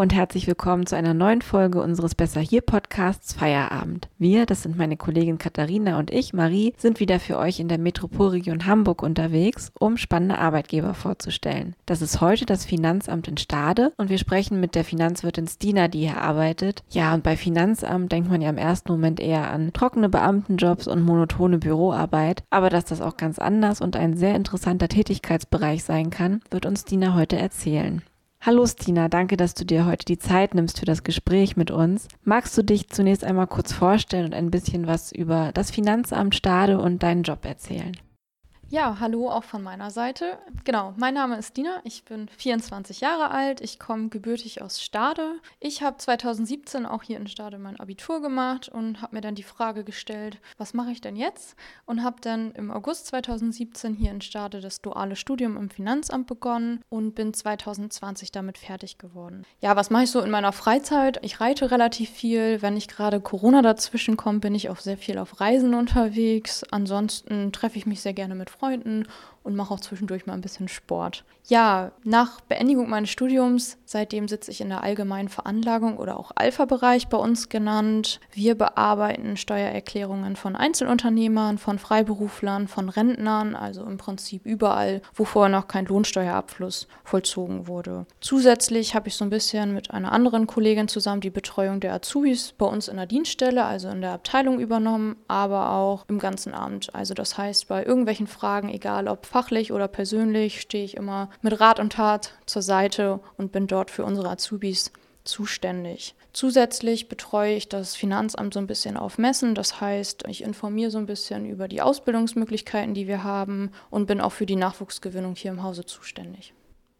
und herzlich willkommen zu einer neuen Folge unseres Besser hier Podcasts Feierabend. Wir, das sind meine Kollegin Katharina und ich, Marie, sind wieder für euch in der Metropolregion Hamburg unterwegs, um spannende Arbeitgeber vorzustellen. Das ist heute das Finanzamt in Stade und wir sprechen mit der Finanzwirtin Stina, die hier arbeitet. Ja, und bei Finanzamt denkt man ja im ersten Moment eher an trockene Beamtenjobs und monotone Büroarbeit, aber dass das auch ganz anders und ein sehr interessanter Tätigkeitsbereich sein kann, wird uns Stina heute erzählen. Hallo Stina, danke, dass du dir heute die Zeit nimmst für das Gespräch mit uns. Magst du dich zunächst einmal kurz vorstellen und ein bisschen was über das Finanzamt Stade und deinen Job erzählen? Ja, hallo auch von meiner Seite. Genau, mein Name ist Dina, ich bin 24 Jahre alt, ich komme gebürtig aus Stade. Ich habe 2017 auch hier in Stade mein Abitur gemacht und habe mir dann die Frage gestellt, was mache ich denn jetzt? Und habe dann im August 2017 hier in Stade das duale Studium im Finanzamt begonnen und bin 2020 damit fertig geworden. Ja, was mache ich so in meiner Freizeit? Ich reite relativ viel. Wenn nicht gerade Corona dazwischen kommt, bin ich auch sehr viel auf Reisen unterwegs. Ansonsten treffe ich mich sehr gerne mit Freunden und mache auch zwischendurch mal ein bisschen Sport. Ja, nach Beendigung meines Studiums, seitdem sitze ich in der allgemeinen Veranlagung oder auch Alpha-Bereich bei uns genannt. Wir bearbeiten Steuererklärungen von Einzelunternehmern, von Freiberuflern, von Rentnern, also im Prinzip überall, wo vorher noch kein Lohnsteuerabfluss vollzogen wurde. Zusätzlich habe ich so ein bisschen mit einer anderen Kollegin zusammen die Betreuung der Azubis bei uns in der Dienststelle, also in der Abteilung übernommen, aber auch im ganzen Amt. Also das heißt, bei irgendwelchen Fragen, egal ob fachlich oder persönlich, stehe ich immer mit Rat und Tat zur Seite und bin dort für unsere Azubis zuständig. Zusätzlich betreue ich das Finanzamt so ein bisschen auf Messen, das heißt, ich informiere so ein bisschen über die Ausbildungsmöglichkeiten, die wir haben und bin auch für die Nachwuchsgewinnung hier im Hause zuständig.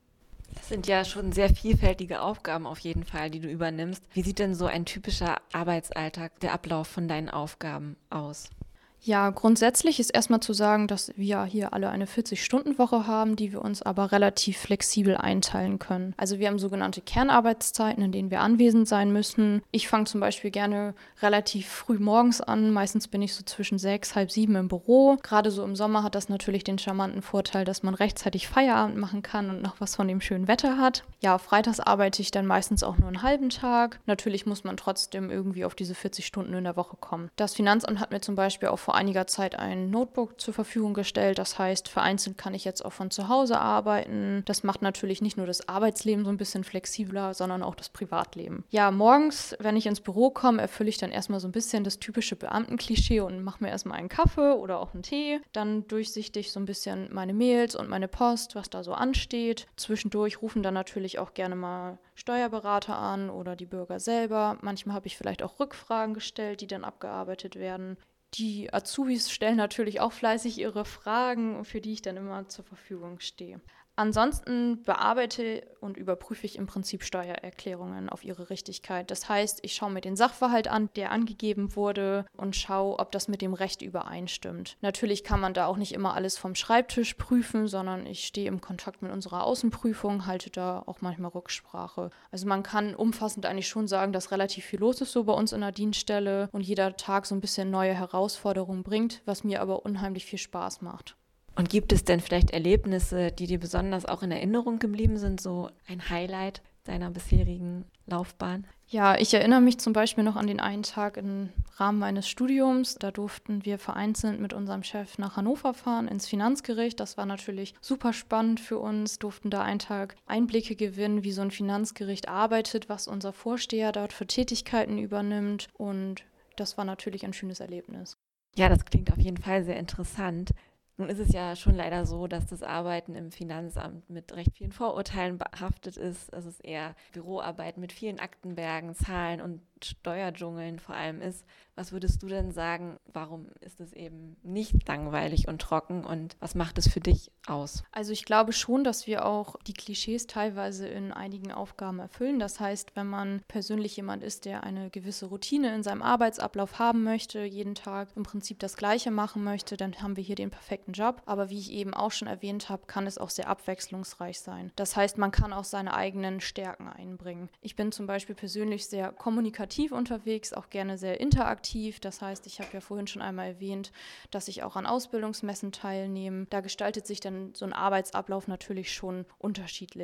Das sind ja schon sehr vielfältige Aufgaben auf jeden Fall, die du übernimmst. Wie sieht denn so ein typischer Arbeitsalltag, der Ablauf von deinen Aufgaben aus? Ja, grundsätzlich ist erstmal zu sagen, dass wir hier alle eine 40-Stunden-Woche haben, die wir uns aber relativ flexibel einteilen können. Also wir haben sogenannte Kernarbeitszeiten, in denen wir anwesend sein müssen. Ich fange zum Beispiel gerne relativ früh morgens an. Meistens bin ich so zwischen 6, halb 7 im Büro. Gerade so im Sommer hat das natürlich den charmanten Vorteil, dass man rechtzeitig Feierabend machen kann und noch was von dem schönen Wetter hat. Ja, freitags arbeite ich dann meistens auch nur einen halben Tag. Natürlich muss man trotzdem irgendwie auf diese 40 Stunden in der Woche kommen. Das Finanzamt hat mir zum Beispiel auch vor einiger Zeit ein Notebook zur Verfügung gestellt. Das heißt, vereinzelt kann ich jetzt auch von zu Hause arbeiten. Das macht natürlich nicht nur das Arbeitsleben so ein bisschen flexibler, sondern auch das Privatleben. Ja, morgens, wenn ich ins Büro komme, erfülle ich dann erstmal so ein bisschen das typische Beamtenklischee und mache mir erstmal einen Kaffee oder auch einen Tee. Dann durchsichte ich so ein bisschen meine Mails und meine Post, was da so ansteht. Zwischendurch rufen dann natürlich auch gerne mal Steuerberater an oder die Bürger selber. Manchmal habe ich vielleicht auch Rückfragen gestellt, die dann abgearbeitet werden. Die Azubis stellen natürlich auch fleißig ihre Fragen, für die ich dann immer zur Verfügung stehe. Ansonsten bearbeite und überprüfe ich im Prinzip Steuererklärungen auf ihre Richtigkeit. Das heißt, ich schaue mir den Sachverhalt an, der angegeben wurde und schaue, ob das mit dem Recht übereinstimmt. Natürlich kann man da auch nicht immer alles vom Schreibtisch prüfen, sondern ich stehe im Kontakt mit unserer Außenprüfung, halte da auch manchmal Rücksprache. Also man kann umfassend eigentlich schon sagen, dass relativ viel los ist so bei uns in der Dienststelle und jeder Tag so ein bisschen neue Herausforderungen bringt, was mir aber unheimlich viel Spaß macht. Und gibt es denn vielleicht Erlebnisse, die dir besonders auch in Erinnerung geblieben sind, so ein Highlight deiner bisherigen Laufbahn? Ja, ich erinnere mich zum Beispiel noch an den einen Tag im Rahmen meines Studiums. Da durften wir vereinzelt mit unserem Chef nach Hannover fahren, ins Finanzgericht. Das war natürlich super spannend für uns, durften da einen Tag Einblicke gewinnen, wie so ein Finanzgericht arbeitet, was unser Vorsteher dort für Tätigkeiten übernimmt. Und das war natürlich ein schönes Erlebnis. Ja, das klingt auf jeden Fall sehr interessant. Nun ist es ja schon leider so, dass das Arbeiten im Finanzamt mit recht vielen Vorurteilen behaftet ist. Es ist eher Büroarbeit mit vielen Aktenbergen, Zahlen und Steuerdschungeln vor allem ist. Was würdest du denn sagen, warum ist es eben nicht langweilig und trocken und was macht es für dich aus? Also ich glaube schon, dass wir auch die Klischees teilweise in einigen Aufgaben erfüllen. Das heißt, wenn man persönlich jemand ist, der eine gewisse Routine in seinem Arbeitsablauf haben möchte, jeden Tag im Prinzip das Gleiche machen möchte, dann haben wir hier den perfekten Job. Aber wie ich eben auch schon erwähnt habe, kann es auch sehr abwechslungsreich sein. Das heißt, man kann auch seine eigenen Stärken einbringen. Ich bin zum Beispiel persönlich sehr kommunikativ unterwegs, auch gerne sehr interaktiv. Das heißt, ich habe ja vorhin schon einmal erwähnt, dass ich auch an Ausbildungsmessen teilnehme. Da gestaltet sich dann so ein Arbeitsablauf natürlich schon unterschiedlich.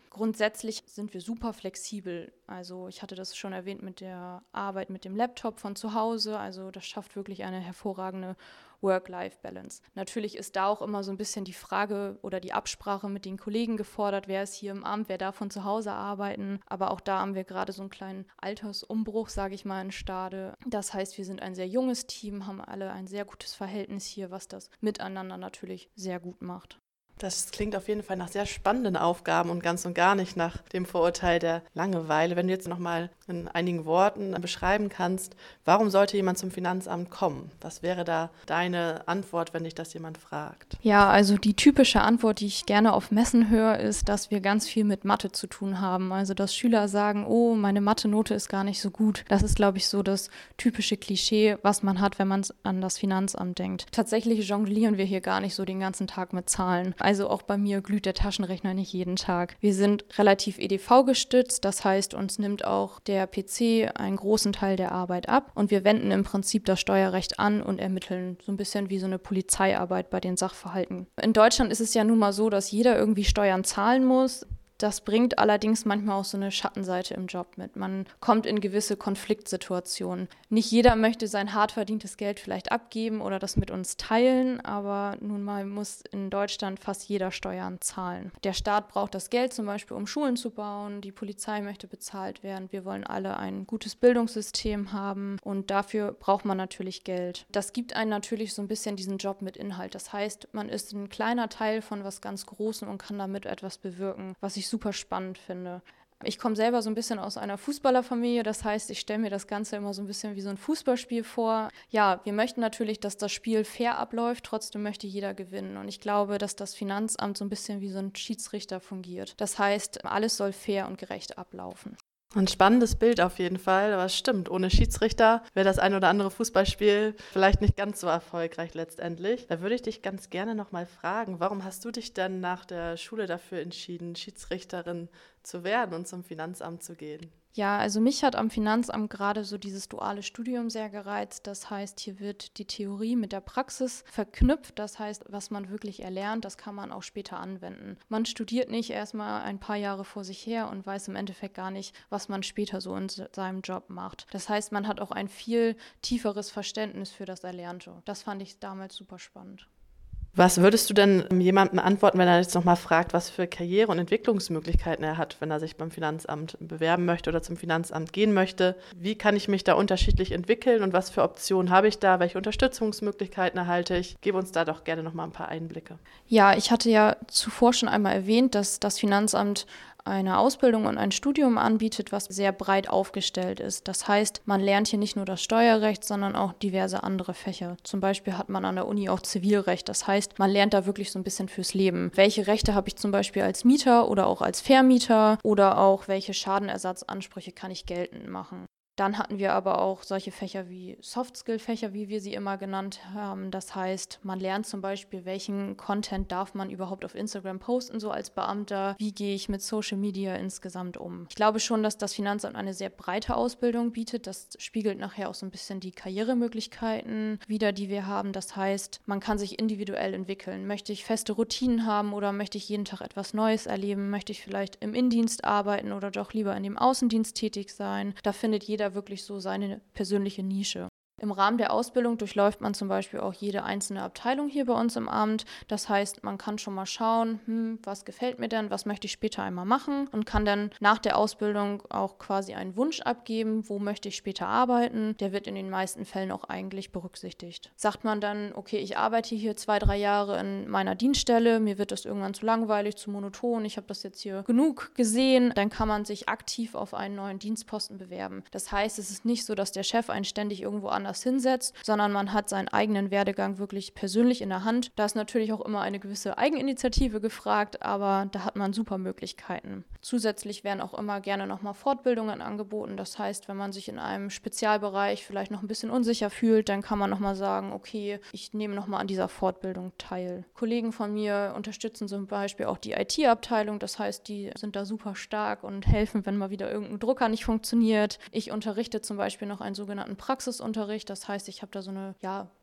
Grundsätzlich sind wir super flexibel. Also ich hatte das schon erwähnt mit der Arbeit mit dem Laptop von zu Hause. Also das schafft wirklich eine hervorragende Work-Life-Balance. Natürlich ist da auch immer so ein bisschen die Frage oder die Absprache mit den Kollegen gefordert, wer ist hier im Amt, wer darf von zu Hause arbeiten. Aber auch da haben wir gerade so einen kleinen Altersumbruch, sage ich mal, in Stade. Das heißt, wir sind ein sehr junges Team, haben alle ein sehr gutes Verhältnis hier, was das Miteinander natürlich sehr gut macht. Das klingt auf jeden Fall nach sehr spannenden Aufgaben und ganz und gar nicht nach dem Vorurteil der Langeweile. Wenn du jetzt nochmal in einigen Worten beschreiben kannst, warum sollte jemand zum Finanzamt kommen? Was wäre da deine Antwort, wenn dich das jemand fragt? Ja, also die typische Antwort, die ich gerne auf Messen höre, ist, dass wir ganz viel mit Mathe zu tun haben. Also dass Schüler sagen, oh, meine Mathe-Note ist gar nicht so gut. Das ist, glaube ich, so das typische Klischee, was man hat, wenn man an das Finanzamt denkt. Tatsächlich jonglieren wir hier gar nicht so den ganzen Tag mit Zahlen. Also auch bei mir glüht der Taschenrechner nicht jeden Tag. Wir sind relativ EDV gestützt, das heißt, uns nimmt auch der PC einen großen Teil der Arbeit ab und wir wenden im Prinzip das Steuerrecht an und ermitteln so ein bisschen wie so eine Polizeiarbeit bei den Sachverhalten. In Deutschland ist es ja nun mal so, dass jeder irgendwie Steuern zahlen muss. Das bringt allerdings manchmal auch so eine Schattenseite im Job mit. Man kommt in gewisse Konfliktsituationen. Nicht jeder möchte sein hart verdientes Geld vielleicht abgeben oder das mit uns teilen, aber nun mal muss in Deutschland fast jeder Steuern zahlen. Der Staat braucht das Geld zum Beispiel, um Schulen zu bauen, die Polizei möchte bezahlt werden, wir wollen alle ein gutes Bildungssystem haben und dafür braucht man natürlich Geld. Das gibt einem natürlich so ein bisschen diesen Job mit Inhalt. Das heißt, man ist ein kleiner Teil von was ganz Großem und kann damit etwas bewirken, was ich super spannend finde. Ich komme selber so ein bisschen aus einer Fußballerfamilie, das heißt, ich stelle mir das Ganze immer so ein bisschen wie so ein Fußballspiel vor. Ja, wir möchten natürlich, dass das Spiel fair abläuft, trotzdem möchte jeder gewinnen. Und ich glaube, dass das Finanzamt so ein bisschen wie so ein Schiedsrichter fungiert. Das heißt, alles soll fair und gerecht ablaufen. Ein spannendes Bild auf jeden Fall, aber es stimmt, ohne Schiedsrichter wäre das ein oder andere Fußballspiel vielleicht nicht ganz so erfolgreich letztendlich. Da würde ich dich ganz gerne nochmal fragen, warum hast du dich denn nach der Schule dafür entschieden, Schiedsrichterin zu werden und zum Finanzamt zu gehen? Ja, also mich hat am Finanzamt gerade so dieses duale Studium sehr gereizt. Das heißt, hier wird die Theorie mit der Praxis verknüpft. Das heißt, was man wirklich erlernt, das kann man auch später anwenden. Man studiert nicht erstmal ein paar Jahre vor sich her und weiß im Endeffekt gar nicht, was man später so in seinem Job macht. Das heißt, man hat auch ein viel tieferes Verständnis für das Erlernte. Das fand ich damals super spannend. Was würdest du denn jemandem antworten, wenn er jetzt nochmal fragt, was für Karriere- und Entwicklungsmöglichkeiten er hat, wenn er sich beim Finanzamt bewerben möchte oder zum Finanzamt gehen möchte? Wie kann ich mich da unterschiedlich entwickeln und was für Optionen habe ich da? Welche Unterstützungsmöglichkeiten erhalte ich? Gib uns da doch gerne nochmal ein paar Einblicke. Ja, ich hatte ja zuvor schon einmal erwähnt, dass das Finanzamt eine Ausbildung und ein Studium anbietet, was sehr breit aufgestellt ist. Das heißt, man lernt hier nicht nur das Steuerrecht, sondern auch diverse andere Fächer. Zum Beispiel hat man an der Uni auch Zivilrecht. Das heißt, man lernt da wirklich so ein bisschen fürs Leben. Welche Rechte habe ich zum Beispiel als Mieter oder auch als Vermieter oder auch welche Schadenersatzansprüche kann ich geltend machen? Dann hatten wir aber auch solche Fächer wie Soft-Skill-Fächer, wie wir sie immer genannt haben. Das heißt, man lernt zum Beispiel, welchen Content darf man überhaupt auf Instagram posten, so als Beamter. Wie gehe ich mit Social Media insgesamt um? Ich glaube schon, dass das Finanzamt eine sehr breite Ausbildung bietet. Das spiegelt nachher auch so ein bisschen die Karrieremöglichkeiten wider, die wir haben. Das heißt, man kann sich individuell entwickeln. Möchte ich feste Routinen haben oder möchte ich jeden Tag etwas Neues erleben? Möchte ich vielleicht im Innendienst arbeiten oder doch lieber in dem Außendienst tätig sein? Da findet jeder wirklich so seine persönliche Nische. Im Rahmen der Ausbildung durchläuft man zum Beispiel auch jede einzelne Abteilung hier bei uns im Amt. Das heißt, man kann schon mal schauen, was gefällt mir denn, was möchte ich später einmal machen und kann dann nach der Ausbildung auch quasi einen Wunsch abgeben, wo möchte ich später arbeiten. Der wird in den meisten Fällen auch eigentlich berücksichtigt. Sagt man dann, okay, ich arbeite hier 2-3 Jahre in meiner Dienststelle, mir wird das irgendwann zu langweilig, zu monoton, ich habe das jetzt hier genug gesehen, dann kann man sich aktiv auf einen neuen Dienstposten bewerben. Das heißt, es ist nicht so, dass der Chef einen ständig irgendwo anders hinsetzt, sondern man hat seinen eigenen Werdegang wirklich persönlich in der Hand. Da ist natürlich auch immer eine gewisse Eigeninitiative gefragt, aber da hat man super Möglichkeiten. Zusätzlich werden auch immer gerne nochmal Fortbildungen angeboten. Das heißt, wenn man sich in einem Spezialbereich vielleicht noch ein bisschen unsicher fühlt, dann kann man nochmal sagen, okay, ich nehme nochmal an dieser Fortbildung teil. Kollegen von mir unterstützen zum Beispiel auch die IT-Abteilung. Das heißt, die sind da super stark und helfen, wenn mal wieder irgendein Drucker nicht funktioniert. Ich unterrichte zum Beispiel noch einen sogenannten Praxisunterricht. Das heißt, ich habe da so eine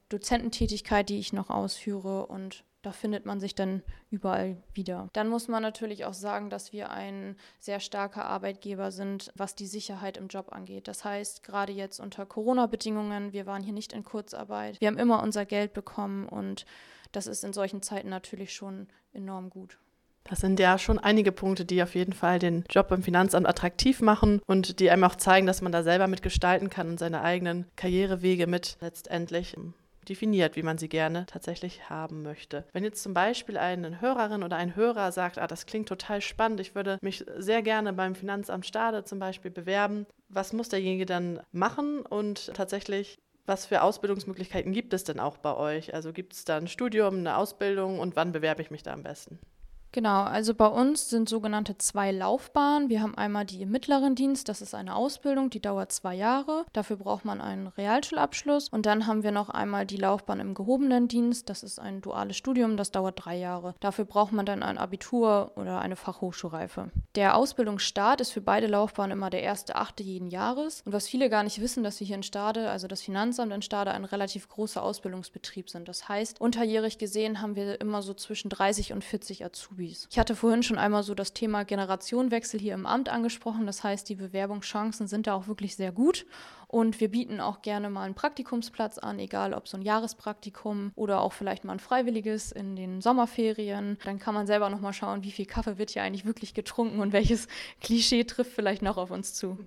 Dozententätigkeit, die ich noch ausführe, und da findet man sich dann überall wieder. Dann muss man natürlich auch sagen, dass wir ein sehr starker Arbeitgeber sind, was die Sicherheit im Job angeht. Das heißt, gerade jetzt unter Corona-Bedingungen, wir waren hier nicht in Kurzarbeit, wir haben immer unser Geld bekommen, und das ist in solchen Zeiten natürlich schon enorm gut. Das sind ja schon einige Punkte, die auf jeden Fall den Job im Finanzamt attraktiv machen und die einem auch zeigen, dass man da selber mitgestalten kann und seine eigenen Karrierewege mit letztendlich definiert, wie man sie gerne tatsächlich haben möchte. Wenn jetzt zum Beispiel eine Hörerin oder ein Hörer sagt, das klingt total spannend, ich würde mich sehr gerne beim Finanzamt Stade zum Beispiel bewerben, was muss derjenige dann machen und tatsächlich, was für Ausbildungsmöglichkeiten gibt es denn auch bei euch? Also gibt es da ein Studium, eine Ausbildung und wann bewerbe ich mich da am besten? Genau, also bei uns sind sogenannte 2 Laufbahnen. Wir haben einmal die im mittleren Dienst, das ist eine Ausbildung, die dauert 2 Jahre. Dafür braucht man einen Realschulabschluss. Und dann haben wir noch einmal die Laufbahn im gehobenen Dienst, das ist ein duales Studium, das dauert 3 Jahre. Dafür braucht man dann ein Abitur oder eine Fachhochschulreife. Der Ausbildungsstart ist für beide Laufbahnen immer der 1.8. jeden Jahres. Und was viele gar nicht wissen, dass wir hier in Stade, also das Finanzamt in Stade, ein relativ großer Ausbildungsbetrieb sind. Das heißt, unterjährig gesehen haben wir immer so zwischen 30 und 40 Azubis. Ich hatte vorhin schon einmal so das Thema Generationenwechsel hier im Amt angesprochen. Das heißt, die Bewerbungschancen sind da auch wirklich sehr gut. Und wir bieten auch gerne mal einen Praktikumsplatz an, egal ob so ein Jahrespraktikum oder auch vielleicht mal ein freiwilliges in den Sommerferien. Dann kann man selber nochmal schauen, wie viel Kaffee wird hier eigentlich wirklich getrunken und welches Klischee trifft vielleicht noch auf uns zu.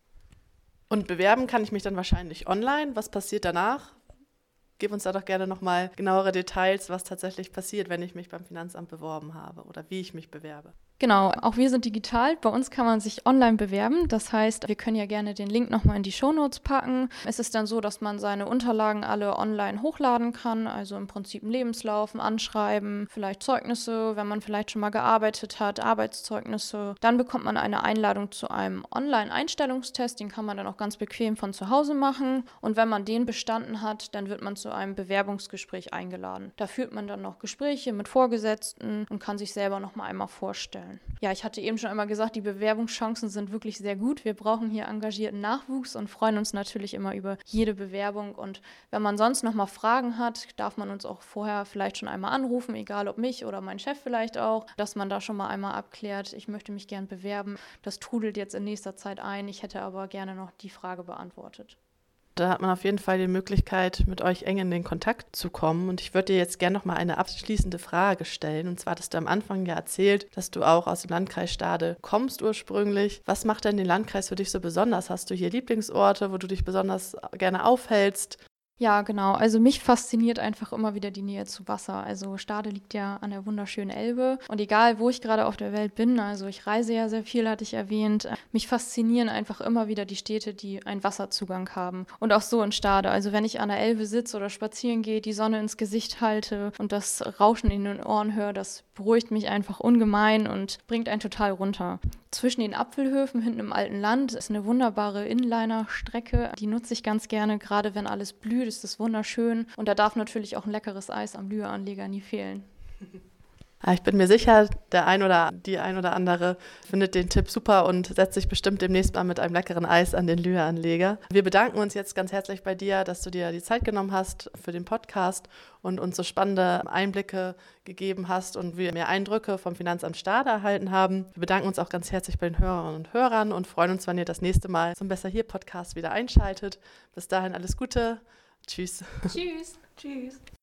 Und bewerben kann ich mich dann wahrscheinlich online. Was passiert danach? Gib uns da doch gerne nochmal genauere Details, was tatsächlich passiert, wenn ich mich beim Finanzamt beworben habe oder wie ich mich bewerbe. Genau, auch wir sind digital. Bei uns kann man sich online bewerben. Das heißt, wir können ja gerne den Link nochmal in die Shownotes packen. Es ist dann so, dass man seine Unterlagen alle online hochladen kann. Also im Prinzip einen Lebenslauf, ein Anschreiben, vielleicht Zeugnisse, wenn man vielleicht schon mal gearbeitet hat, Arbeitszeugnisse. Dann bekommt man eine Einladung zu einem Online-Einstellungstest. Den kann man dann auch ganz bequem von zu Hause machen. Und wenn man den bestanden hat, dann wird man zu einem Bewerbungsgespräch eingeladen. Da führt man dann noch Gespräche mit Vorgesetzten und kann sich selber noch mal einmal vorstellen. Ja, ich hatte eben schon einmal gesagt, die Bewerbungschancen sind wirklich sehr gut. Wir brauchen hier engagierten Nachwuchs und freuen uns natürlich immer über jede Bewerbung. Und wenn man sonst noch mal Fragen hat, darf man uns auch vorher vielleicht schon einmal anrufen, egal ob mich oder mein Chef vielleicht auch, dass man da schon mal einmal abklärt, ich möchte mich gern bewerben. Das trudelt jetzt in nächster Zeit ein. Ich hätte aber gerne noch die Frage beantwortet. Da hat man auf jeden Fall die Möglichkeit, mit euch eng in den Kontakt zu kommen. Und ich würde dir jetzt gerne noch mal eine abschließende Frage stellen. Und zwar hattest du am Anfang ja erzählt, dass du auch aus dem Landkreis Stade kommst ursprünglich. Was macht denn den Landkreis für dich so besonders? Hast du hier Lieblingsorte, wo du dich besonders gerne aufhältst? Ja, genau. Also mich fasziniert einfach immer wieder die Nähe zu Wasser. Also Stade liegt ja an der wunderschönen Elbe. Und egal, wo ich gerade auf der Welt bin, also ich reise ja sehr viel, hatte ich erwähnt, mich faszinieren einfach immer wieder die Städte, die einen Wasserzugang haben. Und auch so in Stade. Also wenn ich an der Elbe sitze oder spazieren gehe, die Sonne ins Gesicht halte und das Rauschen in den Ohren höre, das beruhigt mich einfach ungemein und bringt einen total runter. Zwischen den Apfelhöfen hinten im alten Land ist eine wunderbare Inliner-Strecke. Die nutze ich ganz gerne, gerade wenn alles blüht, ist das wunderschön. Und da darf natürlich auch ein leckeres Eis am Lühe-Anleger nie fehlen. Ich bin mir sicher, der ein oder die ein oder andere findet den Tipp super und setzt sich bestimmt demnächst mal mit einem leckeren Eis an den Lühe-Anleger. Wir bedanken uns jetzt ganz herzlich bei dir, dass du dir die Zeit genommen hast für den Podcast und uns so spannende Einblicke gegeben hast und wir mehr Eindrücke vom Finanzamt Stade erhalten haben. Wir bedanken uns auch ganz herzlich bei den Hörerinnen und Hörern und freuen uns, wenn ihr das nächste Mal zum Besser hier Podcast wieder einschaltet. Bis dahin alles Gute. Tschüss. Tschüss. Tschüss.